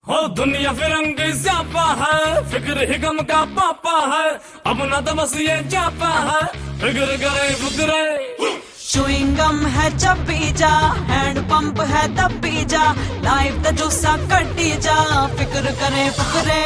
हो दुनिया फिरंगी स्यापा है, फिक्र ही गम का पापा है, अब ना तो बस ये चापा है, फिक्र करे फुकरे। चुइंगम है जब पी जा, हैंड पंप है तब पी जा, लाइफ दा जूसा कटी जा, फिक्र करे फुकरे।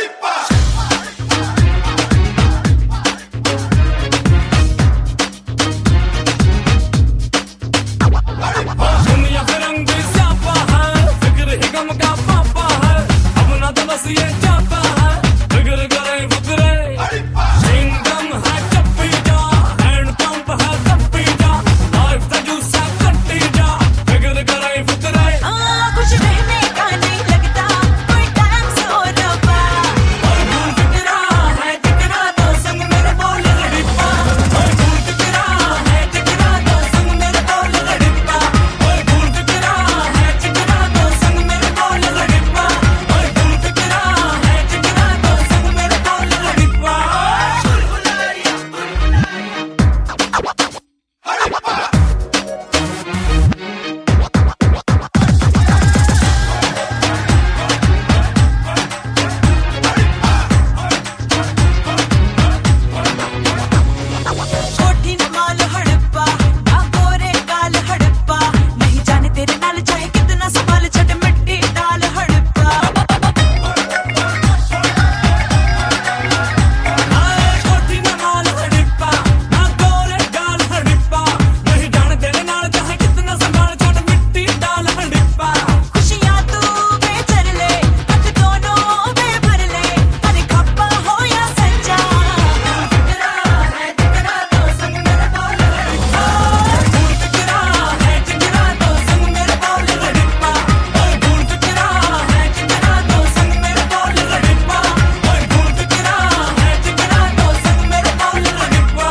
दुनिया फिरंगी स्यापा है, फिक्र ही गम का पापा है, अब ना तो बस ये चापा है, फिक्र करे फुकरे। चुइंगम है जब पी जा, हैंड पंप है तब पी जा, लाइफ दा जूसा कटी जा, फिक्र करे फुकरे। कुछ रहने का नहीं लगता, कोई टाइम से हो रहा। और भूल फिकरा है जिगरा तो संग मेरे बोल लड़िपा, और भूल फिकरा है जिगरा तो संग मेरे बोल लड़िपा, और भूल फिकरा है जिगरा तो संग मेरे बोल लड़िपा, और भूल फिकरा है जिगरा तो संग मेरे बोल लड़िपा। कोठी न माल हड़प्पा, ना गोरे गाल हड़प्पा, नहीं जाने तेरे नाल चाहे कितना संभाल, छट मिट्टी डाल हड़प्पा। कोठी न माल हड़प्पा, ना गोरे गाल हड़प्पा, नहीं जाने तेरे नाल चाहे कितना संभाल, छट मिट्टी डाल हड़प्पा। खुशियाँ तू बेचर ले, हक दोनों बेभर ले, अरे खप्पा हो या सच्चा। फिकरा है जिगरा तो संग मेरे बोल लड़िपा, भूल फिकरा है जिगरा तो संग मेरे बोल लड़िपा, और भूल फिकरा है जिगरा तो संग मेरे बोल लड़िपा, और भूल फिकरा है जिगरा तो संग मेरे बोल लड़िपा।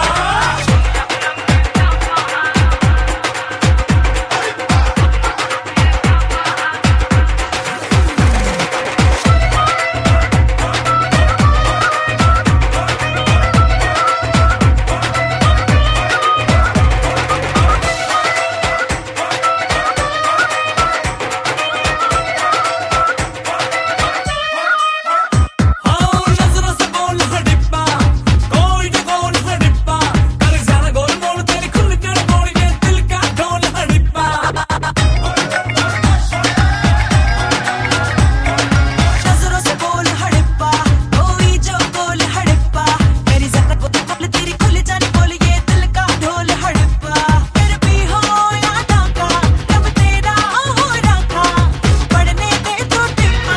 हाँ नजरों से बोल हड़प्पा, कोई न बोल हड़प्पा, कर ज्यादा गोल बोल तेरी खुल कर बोल ये दिल का ढोल हड़प्पा। नजरों से बोल हड़प्पा, कोई जो बोल हड़प्पा, मेरी ज़िंदगी को बोल तेरी खुल जाने बोल ये दिल का ढोल हड़प्पा। फिर भी हो या डाका, रब तेरा हो रखा, पढ़ने दे तू टिप्पा,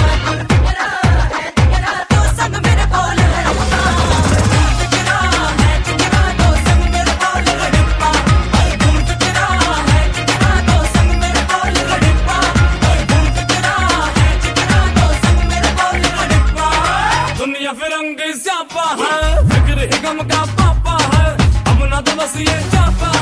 तो संग मेरे बोल हड़प्पा। फिकरा है जिगरा तो संग मेरे बोल लड़िपा, और भूल फिकरा है जिगरा तो संग मेरे बोल लड़िपा, और भूल फिकरा है जिगरा तो संग मेरे बोल लड़िपा। दुनिया फिरंगी स्यापा है, फिक्र ही गम का पापा है, अब ना तो बस ये चापा